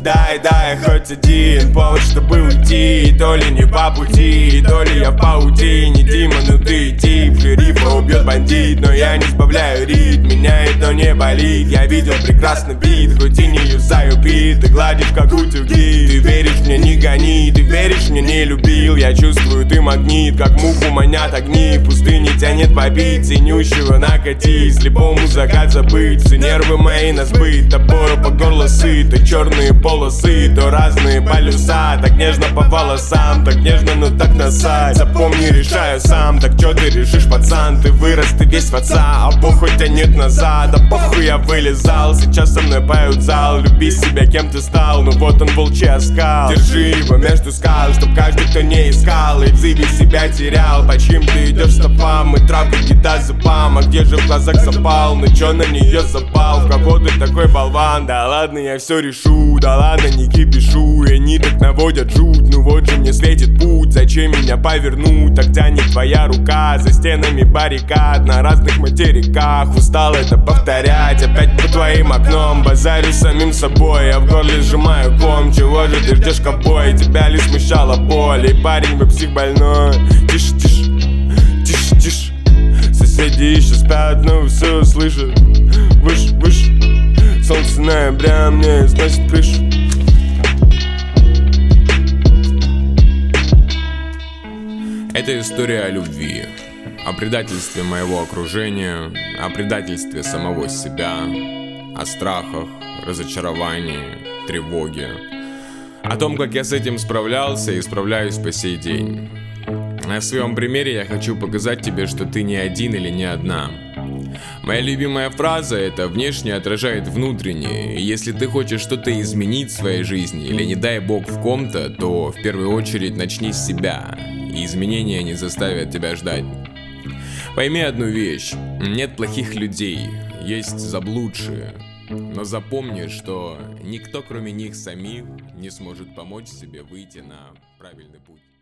дай хоть один повод, чтобы уйти. То ли не по пути, то ли я в паутине. Дима, ну ты тип, шерифа убьет бандит, но я не сбавляю ритм, меня это не болит. Я видел прекрасный вид, хоть и не юзаю бит. Ты гладишь как утюги, ты веришь мне, не гони. Ты веришь мне, не любил, я чувствую, ты магнит. Как муху манят огни, в пустыне тянет побить. Синющего накати, слепому закат забыть. Все нервы мои на сбыт, тобою по горло сыты. Черные полосы, то разные полюса. Так нежно по волосам, так нежно, но так насать. Запомни, решаю сам, так чё ты решишь, пацан? Ты вырос, ты весь в отца, а похуй тянет назад. А похуй я вылезал, сейчас со мной поют зал. Люби себя, кем ты стал, ну вот он волчий оскал. Держи его между скал, чтоб каждый, кто не искал, и в зыбе себя терял. По чьим ты идешь стопам, и травка кидай зубам. А где же в глазах запал, ну чё на нее запал? В кого ты такой болван? Да ладно, я все решу, да ладно, не кипишу. И они так наводят жуть, ну вот же мне светит путь. Зачем меня повернуть, так тянет твоя рука. За стенами баррикад, на разных материках. Устал это повторять, опять по твоим окном. Базарю самим собой, я в горле сжимаю ком. Чего же ты ждешь, ковбой? Тебя ли смущала боль? И парень, вы псих больной. Тише, тише, тише, тише. Соседи еще спят, но все слышат. Выше, выше. Солнце ноября мне сносит крышу. Это история о любви, о предательстве моего окружения, о предательстве самого себя, о страхах, разочаровании, тревоге, о том, как я с этим справлялся и справляюсь по сей день. На своем примере я хочу показать тебе, что ты не один или не одна. Моя любимая фраза — это «внешнее отражает внутреннее». И если ты хочешь что-то изменить в своей жизни или, не дай бог, в ком-то, то в первую очередь начни с себя, и изменения не заставят тебя ждать. Пойми одну вещь: нет плохих людей, есть заблудшие. Но запомни, что никто, кроме них самих, не сможет помочь себе выйти на правильный путь.